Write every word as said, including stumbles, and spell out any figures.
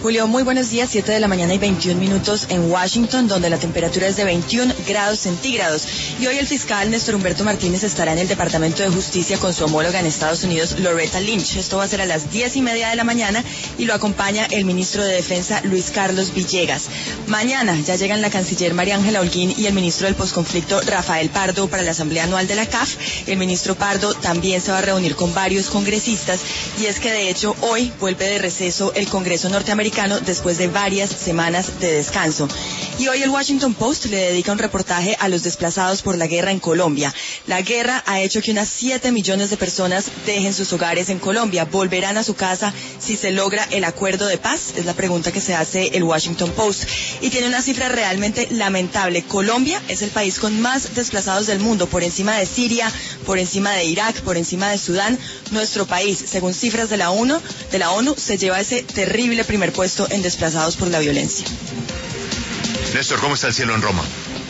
Julio, muy buenos días, siete de la mañana y veintiún minutos en Washington, donde la temperatura es de veintiún grados centígrados. Y hoy el fiscal Néstor Humberto Martínez estará en el Departamento de Justicia con su homóloga en Estados Unidos, Loretta Lynch. Esto va a ser a las diez y media de la mañana y lo acompaña el ministro de Defensa, Luis Carlos Villegas. Mañana ya llegan la canciller María Ángela Holguín y el ministro del posconflicto, Rafael Pardo, para la Asamblea Anual de la C A F. El ministro Pardo también se va a reunir con varios congresistas, y es que de hecho hoy vuelve de receso el Congreso norteamericano después de varias semanas de descanso. Y hoy el Washington Post le dedica un reportaje a los desplazados por la guerra en Colombia. La guerra ha hecho que unas siete millones de personas dejen sus hogares en Colombia. ¿Volverán a su casa si se logra el acuerdo de paz? Es la pregunta que se hace el Washington Post. Y tiene una cifra realmente lamentable. Colombia es el país con más desplazados del mundo, por encima de Siria, por encima de Irak, por encima de Sudán. Nuestro país, según cifras de la ONU, de la ONU, se lleva ese terrible primer puesto en desplazados por la violencia. Néstor, ¿cómo está el cielo en Roma?